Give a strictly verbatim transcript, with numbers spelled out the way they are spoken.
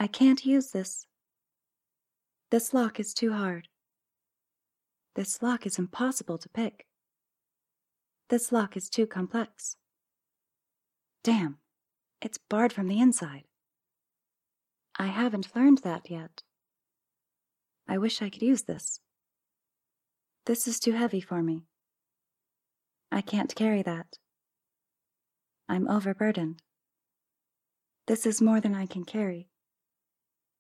I can't use this. This lock is too hard. This lock is impossible to pick. This lock is too complex. Damn, it's barred from the inside. I haven't learned that yet. I wish I could use this. This is too heavy for me. I can't carry that. I'm overburdened. This is more than I can carry.